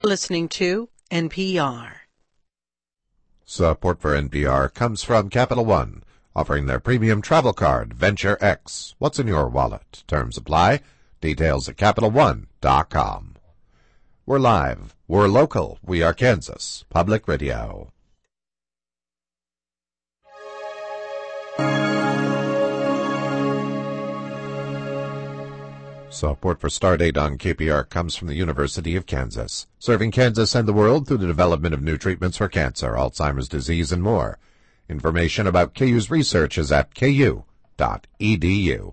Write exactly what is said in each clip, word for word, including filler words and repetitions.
listening to N P R. Support for N P R comes from Capital One, offering their premium travel card, Venture X. What's in your wallet? Terms apply. Details at Capital One dot com. We're live. We're local. We are Kansas Public Radio. Support for Stardate on K P R comes from the University of Kansas, serving Kansas and the world through the development of new treatments for cancer, Alzheimer's disease, and more. Information about K U's research is at K U dot E D U.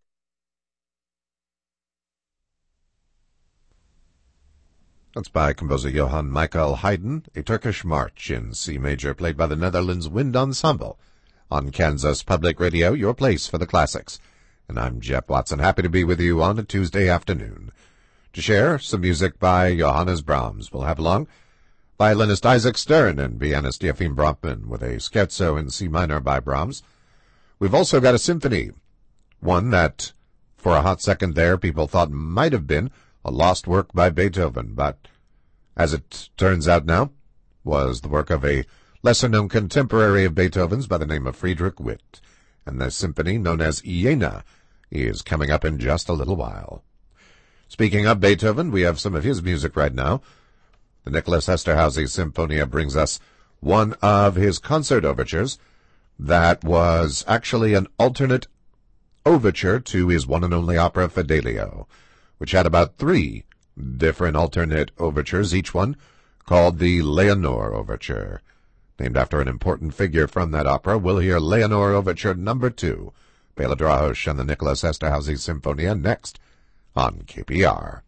That's by composer Johann Michael Haydn, a Turkish march in C major played by the Netherlands Wind Ensemble. On Kansas Public Radio, your place for the classics. And I'm Jeff Watson, happy to be with you on a Tuesday afternoon. To share some music by Johannes Brahms, we'll have along violinist Isaac Stern and pianist Joachim Bronfman with a scherzo in C minor by Brahms. We've also got a symphony, one that, for a hot second there, people thought might have been a lost work by Beethoven, but as it turns out now, was the work of a lesser-known contemporary of Beethoven's by the name of Friedrich Witt. And the symphony, known as Jena, is coming up in just a little while. Speaking of Beethoven, we have some of his music right now. The Nicholas Esterhazy Symphonia brings us one of his concert overtures that was actually an alternate overture to his one and only opera Fidelio, which had about three different alternate overtures, each one called the Leonore Overture. Named after an important figure from that opera, we'll hear Leonore Overture number two, Bela Drahosh and the Nicholas Esterhazy Symphonia, next on K P R.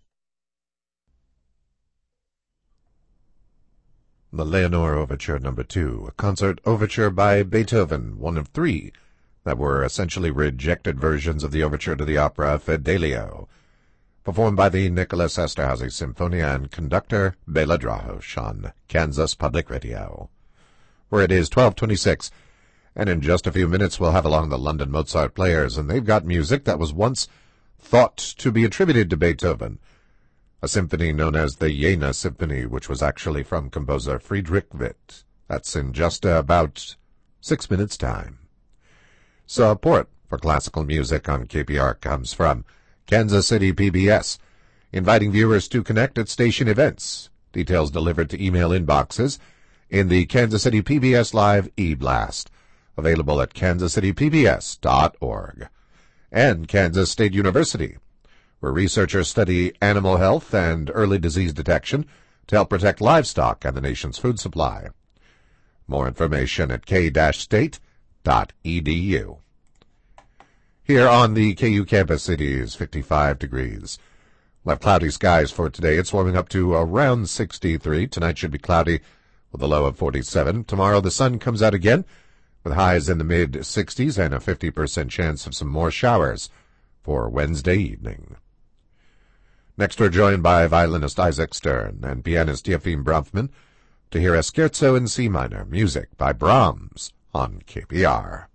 The Leonore Overture number two, a concert overture by Beethoven, one of three that were essentially rejected versions of the overture to the opera Fidelio, performed by the Nicholas Esterhazy Symphonia and conductor Bela Drahosh on Kansas Public Radio, where it is twelve twenty-six, and in just a few minutes we'll have along the London Mozart Players, and they've got music that was once thought to be attributed to Beethoven, a symphony known as the Jena Symphony, which was actually from composer Friedrich Witt. That's in just about six minutes' time. Support for classical music on K P R comes from Kansas City P B S, inviting viewers to connect at station events. Details delivered to email inboxes in the Kansas City P B S Live e-blast, available at kansas city p b s dot org. And Kansas State University, where researchers study animal health and early disease detection to help protect livestock and the nation's food supply. More information at k dash state dot e d u. Here on the K U campus, it is fifty-five degrees. We'll have cloudy skies for today. It's warming up to around sixty-three. Tonight should be cloudy with a low of forty-seven. Tomorrow the sun comes out again with highs in the mid-sixties and a fifty percent chance of some more showers for Wednesday evening. Next we're joined by violinist Isaac Stern and pianist Joachim Bronfman to hear a scherzo in C minor, music by Brahms on K P R.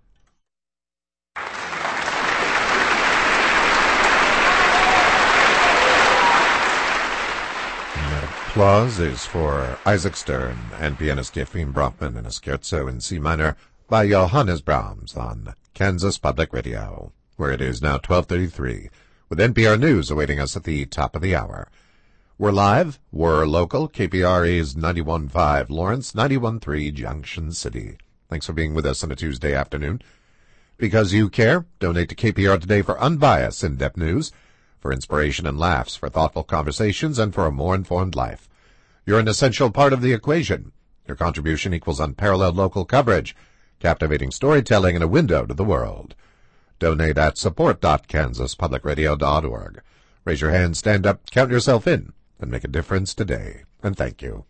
Applause is for Isaac Stern and pianist Joachim Bronfman in a scherzo in C minor by Johannes Brahms on Kansas Public Radio, where it is now twelve thirty-three, with N P R News awaiting us at the top of the hour. We're live, we're local. K P R is ninety-one point five Lawrence, ninety-one point three Junction City. Thanks for being with us on a Tuesday afternoon. Because you care, donate to K P R today for unbiased, in-depth news, for inspiration and laughs, for thoughtful conversations, and for a more informed life. You're an essential part of the equation. Your contribution equals unparalleled local coverage, captivating storytelling, and a window to the world. Donate at support dot kansas public radio dot org. Raise your hand, stand up, count yourself in, and make a difference today. And thank you.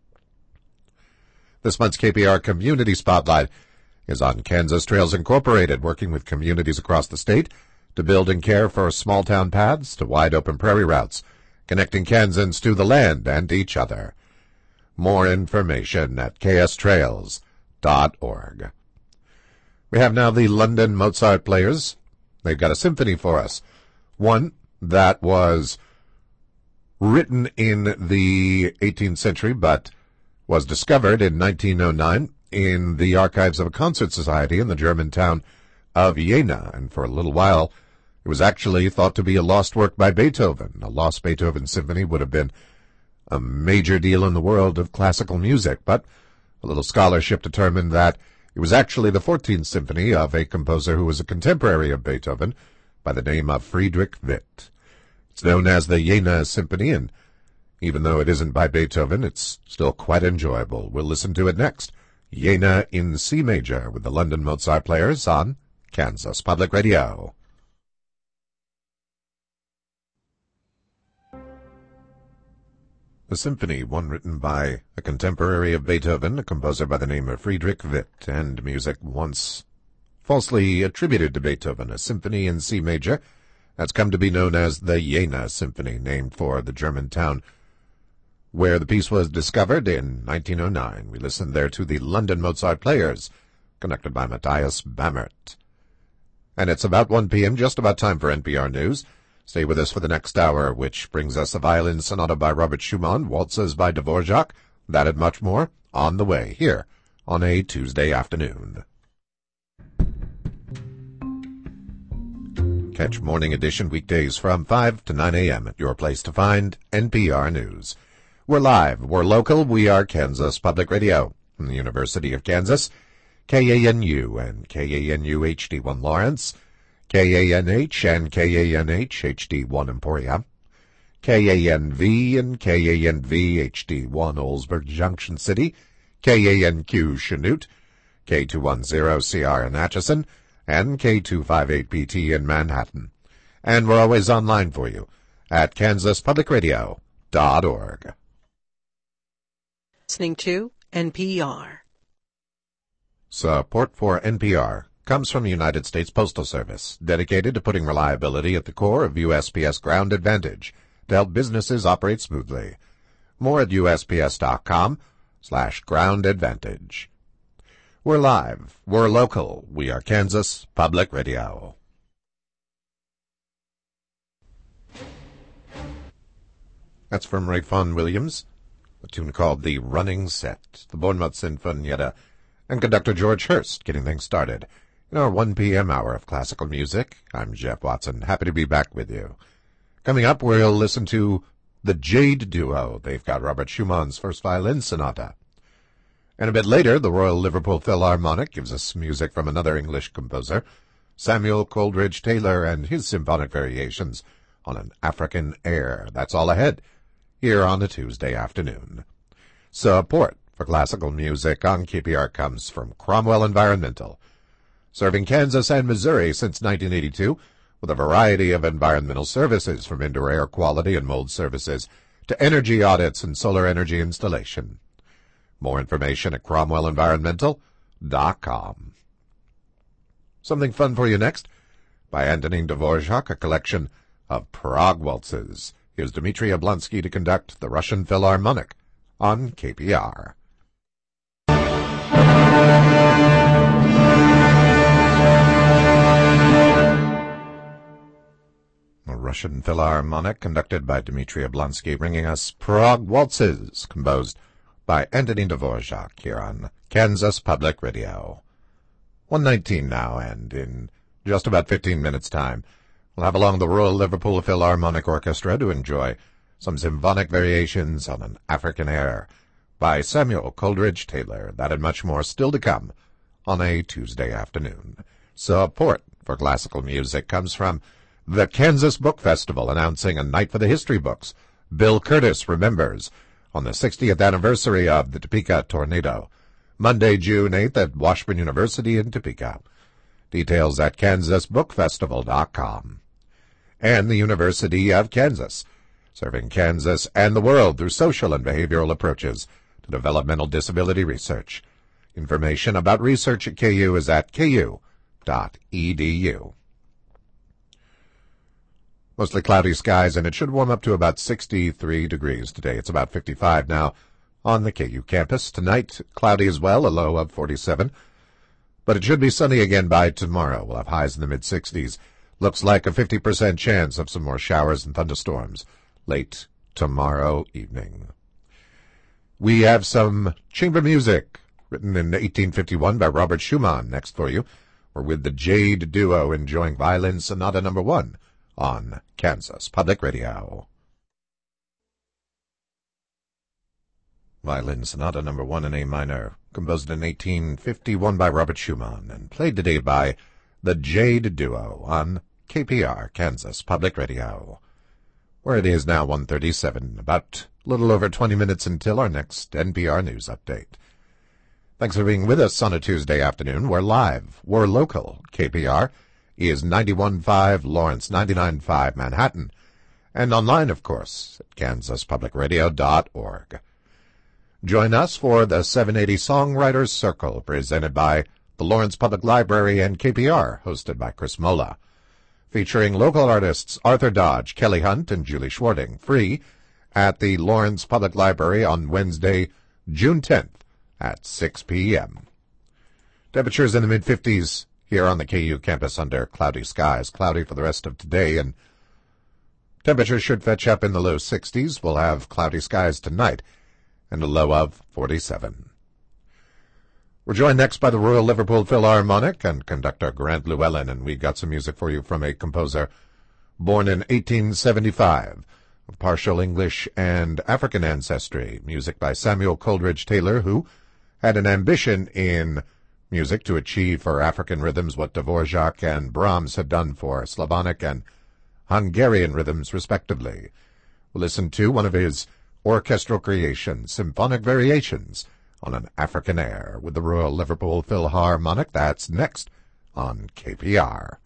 This month's K P R Community Spotlight is on Kansas Trails Incorporated, working with communities across the state to build and care for small-town paths to wide-open prairie routes, connecting Kansans to the land and each other. More information at k s trails dot org. We have now the London Mozart Players. They've got a symphony for us, one that was written in the eighteenth century, but was discovered in nineteen oh nine in the archives of a concert society in the German town of Jena, and for a little while it was actually thought to be a lost work by Beethoven. A lost Beethoven symphony would have been a major deal in the world of classical music, but a little scholarship determined that it was actually the fourteenth symphony of a composer who was a contemporary of Beethoven by the name of Friedrich Witt. It's known as the Jena Symphony, and even though it isn't by Beethoven, it's still quite enjoyable. We'll listen to it next. Jena in C major with the London Mozart Players on Kansas Public Radio. The symphony, one written by a contemporary of Beethoven, a composer by the name of Friedrich Witt, and music once falsely attributed to Beethoven, a symphony in C major that's come to be known as the Jena Symphony, named for the German town where the piece was discovered in nineteen oh nine. We listened there to the London Mozart Players, conducted by Matthias Bammert. And it's about one p.m., just about time for N P R News. Stay with us for the next hour, which brings us a violin sonata by Robert Schumann, waltzes by Dvorak, that and much more on the way here on a Tuesday afternoon. Catch Morning Edition weekdays from five to nine a.m. at your place to find N P R News. We're live, we're local, we are Kansas Public Radio from the University of Kansas, K A N U and K A N U H D one Lawrence, K A N H and K A N H H D one Emporia, K A N V and K A N V H D one Oldsburg Junction City, K A N Q Chanute, K two ten C R in Atchison, and K two fifty-eight P T in Manhattan. And we're always online for you at kansas public radio dot org. Listening to N P R. Support for N P R comes from the United States Postal Service, dedicated to putting reliability at the core of U S P S Ground Advantage to help businesses operate smoothly. More at U S P S dot com slash ground advantage. We're live, we're local, we are Kansas Public Radio. That's from Ray Vaughan Williams, a tune called The Running Set, the Bournemouth Sinfonietta, and conductor George Hurst getting things started. In our one p.m. hour of classical music, I'm Jeff Watson, happy to be back with you. Coming up, we'll listen to the Jade Duo. They've got Robert Schumann's First Violin Sonata. And a bit later, the Royal Liverpool Philharmonic gives us music from another English composer, Samuel Coleridge Taylor, and his symphonic variations on an African air. That's all ahead here on a Tuesday afternoon. Support for classical music on K P R comes from Cromwell Environmental, serving Kansas and Missouri since nineteen eighty-two with a variety of environmental services from indoor air quality and mold services to energy audits and solar energy installation. More information at cromwell environmental dot com. Something fun for you next by Antonin Dvorak, a collection of Prague waltzes. Here's Dmitry Oblonsky to conduct the Russian Philharmonic on K P R. The Russian Philharmonic, conducted by Dmitry Oblonsky, bringing us Prague Waltzes, composed by Antonin Dvorak here on Kansas Public Radio. one nineteen now, and in just about fifteen minutes' time, we'll have along the Royal Liverpool Philharmonic Orchestra to enjoy some symphonic variations on an African air by Samuel Coleridge Taylor. That and much more still to come on a Tuesday afternoon. Support for classical music comes from the Kansas Book Festival, announcing a night for the history books. Bill Curtis remembers on the sixtieth anniversary of the Topeka tornado, Monday, June eighth at Washburn University in Topeka. Details at kansas book festival dot com. And the University of Kansas, serving Kansas and the world through social and behavioral approaches to developmental disability research. Information about research at K U is at k u dot e d u. Mostly cloudy skies, and it should warm up to about sixty-three degrees today. It's about fifty-five now on the K U campus. Tonight, cloudy as well, a low of forty-seven. But it should be sunny again by tomorrow. We'll have highs in the mid-sixties. Looks like a fifty percent chance of some more showers and thunderstorms late tomorrow evening. We have some chamber music written in eighteen fifty-one by Robert Schumann next for you. We're with the Jade Duo enjoying Violin Sonata number one on Kansas Public Radio. Violin Sonata number one in A minor, composed in eighteen fifty-one by Robert Schumann and played today by the Jade Duo on K P R, Kansas Public Radio, where it is now one thirty-seven, about a little over twenty minutes until our next N P R News Update. Thanks for being with us on a Tuesday afternoon. We're live, we're local. K P R is ninety-one point five Lawrence, ninety-nine point five Manhattan, and online, of course, at kansas public radio dot org. Join us for the seven eighty Songwriters Circle, presented by the Lawrence Public Library and K P R, hosted by Chris Mola, featuring local artists Arthur Dodge, Kelly Hunt, and Julie Schwarting, free at the Lawrence Public Library on Wednesday, June tenth at six p.m. Temperatures in the mid-fifties here on the K U campus under cloudy skies. Cloudy for the rest of today, and temperatures should fetch up in the low sixties. We'll have cloudy skies tonight and a low of forty-seven. We're joined next by the Royal Liverpool Philharmonic and conductor Grant Llewellyn, and we got some music for you from a composer born in eighteen seventy-five, of partial English and African ancestry. Music by Samuel Coleridge Taylor, who had an ambition in music to achieve for African rhythms what Dvorak and Brahms had done for Slavonic and Hungarian rhythms, respectively. We'll listen to one of his orchestral creations, Symphonic Variations on an African air, with the Royal Liverpool Philharmonic. That's next on K P R.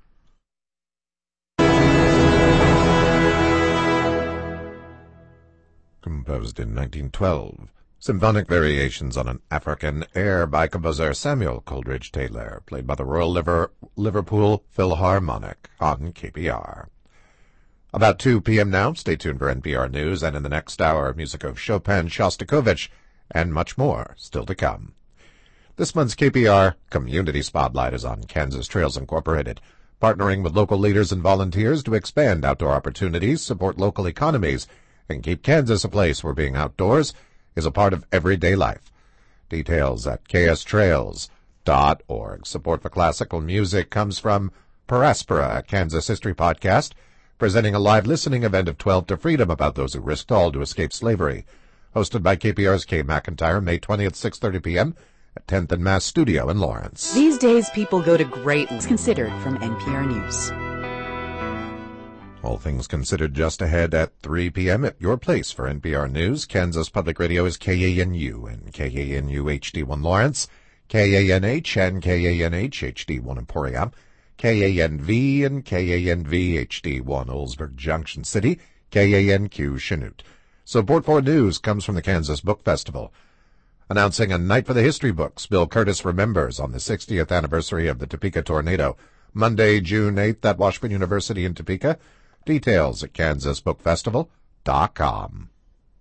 Composed in nineteen twelve, Symphonic Variations on an African Air by composer Samuel Coleridge Taylor, played by the Royal Liver- Liverpool Philharmonic on K P R. About two p.m. now, stay tuned for N P R News, and in the next hour, music of Chopin, Shostakovich, and much more still to come. This month's K P R Community Spotlight is on Kansas Trails Incorporated, partnering with local leaders and volunteers to expand outdoor opportunities, support local economies, and keep Kansas a place where being outdoors is a part of everyday life. Details at k s trails dot org. Support for classical music comes from Paraspora, a Kansas history podcast, presenting a live listening event of twelve to Freedom about those who risked all to escape slavery. Hosted by K P R's Kay McIntyre, May twentieth, six thirty p.m. at tenth and Mass Studio in Lawrence. These days, people go to great lengths. Considered from N P R News. All things considered just ahead at three p.m. at your place for N P R News. Kansas Public Radio is K A N U and K A N U H D one Lawrence, K A N H and K A N H H D one Emporia, K A N V and K A N V H D one Oldsburg Junction City, K A N Q Chanute. Support for news comes from the Kansas Book Festival, announcing a night for the history books. Bill Curtis remembers on the sixtieth anniversary of the Topeka tornado, Monday, June eighth at Washburn University in Topeka. Details at kansas book festival dot com.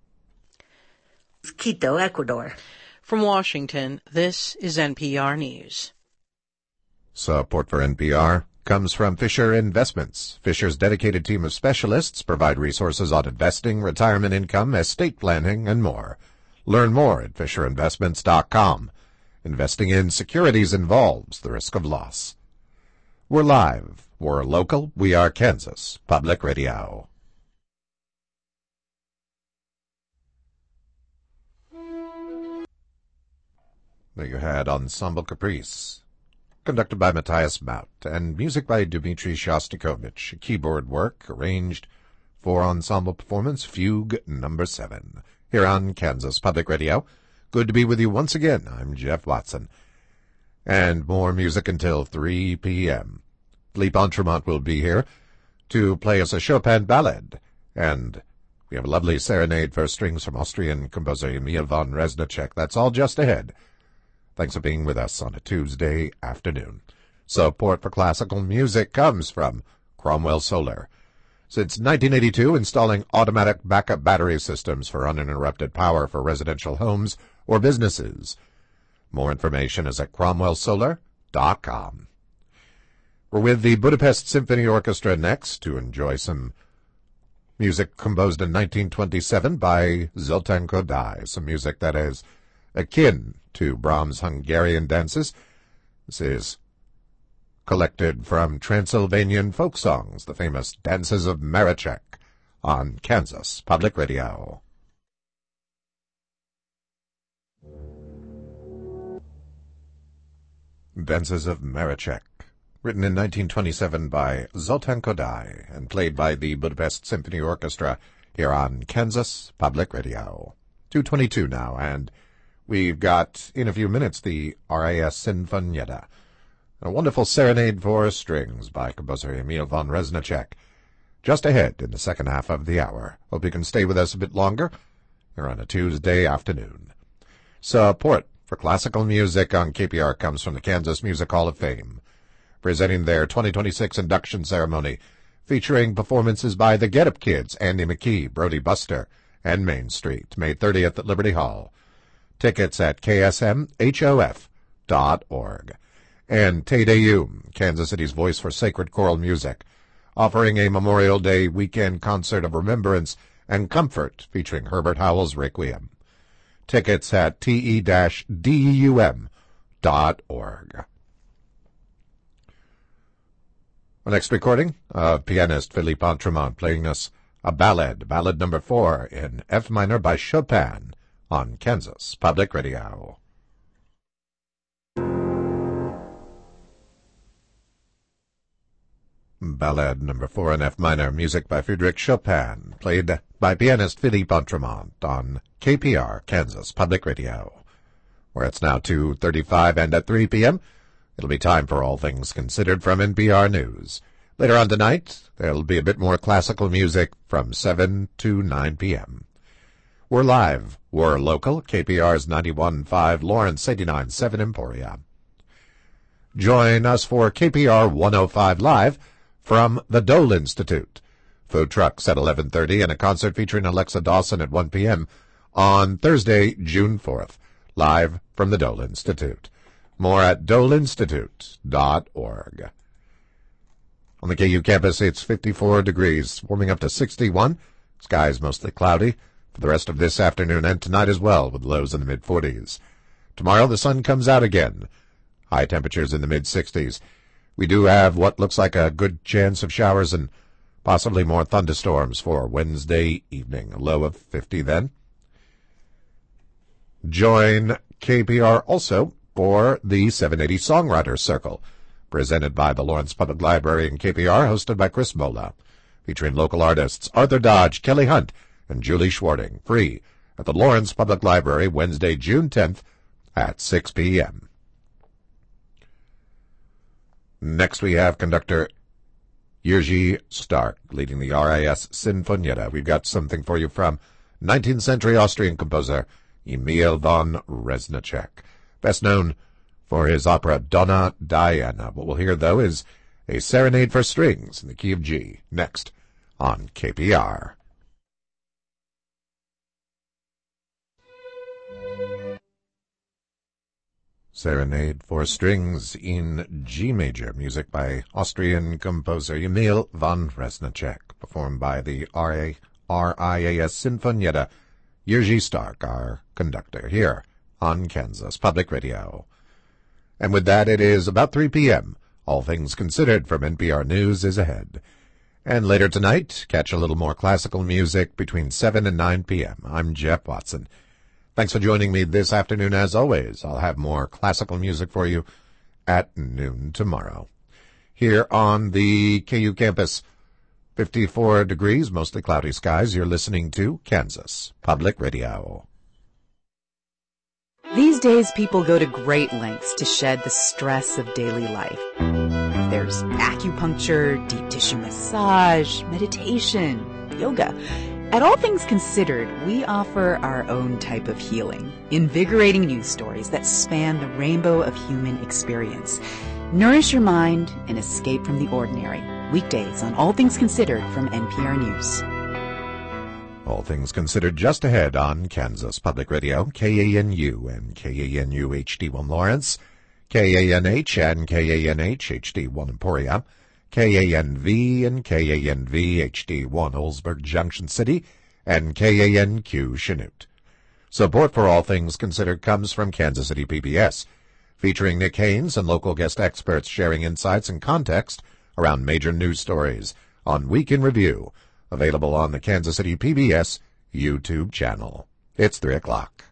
Quito, Ecuador. From Washington, this is N P R News. Support for N P R comes from Fisher Investments. Fisher's dedicated team of specialists provide resources on investing, retirement income, estate planning, and more. Learn more at fisher investments dot com. Investing in securities involves the risk of loss. We're live. We're local. We are Kansas Public Radio. There you had Ensemble Caprice, conducted by Matthias Maut, and music by Dmitri Shostakovich, keyboard work arranged for ensemble performance, Fugue number seven, here on Kansas Public Radio. Good to be with you once again. I'm Jeff Watson. And more music until three p.m. Philippe Entremont will be here to play us a Chopin ballad, and we have a lovely serenade for strings from Austrian composer Emil von Reznicek. That's all just ahead. Thanks for being with us on a Tuesday afternoon. Support for classical music comes from Cromwell Solar. Since nineteen eighty-two, installing automatic backup battery systems for uninterrupted power for residential homes or businesses. More information is at cromwell solar dot com. We're with the Budapest Symphony Orchestra next to enjoy some Music composed in nineteen twenty-seven by Zoltán Kodály, some music that is akin to Brahms' Hungarian dances. This is collected from Transylvanian folk songs, the famous Dances of Maracek, on Kansas Public Radio. Dances of Maracek, written in nineteen twenty-seven by Zoltán Kodály and played by the Budapest Symphony Orchestra here on Kansas Public Radio. two twenty-two now, and we've got, in a few minutes, the R A S Sinfonietta, a wonderful serenade for strings by composer Emil von Reznicek. Just ahead in the second half of the hour. Hope you can stay with us a bit longer here on a Tuesday afternoon. Support for classical music on K P R comes from the Kansas Music Hall of Fame, presenting their twenty twenty-six induction ceremony, featuring performances by the Get Up Kids, Andy McKee, Brody Buster, and Main Street, May thirtieth at Liberty Hall. Tickets at K S M H O F dot org. And Te Deum, Kansas City's voice for sacred choral music, offering a Memorial Day weekend concert of remembrance and comfort featuring Herbert Howell's Requiem. Tickets at T E deum dot org. Our next recording, of pianist Philippe Entremont playing us a ballad, ballad number four in F minor by Chopin on Kansas Public Radio. Ballad number four in F minor, music by Frédéric Chopin, played by pianist Philippe Entremont on K P R, Kansas Public Radio, where it's now two thirty-five, and at three p.m., it'll be time for All Things Considered from N P R News. Later on tonight, there'll be a bit more classical music from seven to nine p.m. We're live, we're local, K P R's ninety-one point five, Lawrence eighty-nine point seven Emporia. Join us for K P R one oh five Live from the Dole Institute. Food trucks at eleven thirty and a concert featuring Alexa Dawson at one p.m. on Thursday, June fourth, live from the Dole Institute. More at dole institute dot org. On the K U campus, it's fifty-four degrees, warming up to sixty-one. Skies mostly cloudy for the rest of this afternoon and tonight as well, with lows in the mid-forties. Tomorrow, the sun comes out again. High temperatures in the mid-sixties. We do have what looks like a good chance of showers and possibly more thunderstorms for Wednesday evening. A low of fifty then. Join K P R also for the seven eighty Songwriters Circle, presented by the Lawrence Public Library and K P R, hosted by Chris Mola, featuring local artists Arthur Dodge, Kelly Hunt, and Julie Schwarting, free at the Lawrence Public Library Wednesday, June tenth at six p.m. Next we have conductor Jiří Stark leading the R A S Sinfonietta. We've got something for you from nineteenth century Austrian composer Emil von Reznicek, best known for his opera Donna Diana. What we'll hear, though, is a serenade for strings in the key of G, next on K P R. Serenade for Strings in G Major, music by Austrian composer Emil von Reznicek, performed by the R I A S Sinfonietta. Jiří Stark, our conductor, here on Kansas Public Radio. And with that, it is about three p.m. All Things Considered from N P R News is ahead. And later tonight, catch a little more classical music between seven and nine p.m. I'm Jeff Watson. Thanks for joining me this afternoon. As always, I'll have more classical music for you at noon tomorrow. Here on the K U campus, fifty-four degrees, mostly cloudy skies. You're listening to Kansas Public Radio. These days, people go to great lengths to shed the stress of daily life. There's acupuncture, deep tissue massage, meditation, yoga. At All Things Considered, we offer our own type of healing, invigorating news stories that span the rainbow of human experience. Nourish your mind and escape from the ordinary. Weekdays on All Things Considered from N P R News. All Things Considered just ahead on Kansas Public Radio, K A N U and K A N U H D one Lawrence, K A N H and K A N H H D one Emporia, K A N V and K A N V H D one Oldsburg Junction City, and K A N Q Chanute. Support for All Things Considered comes from Kansas City P B S, featuring Nick Haynes and local guest experts sharing insights and context around major news stories on Week in Review, available on the Kansas City P B S YouTube channel. It's three o'clock.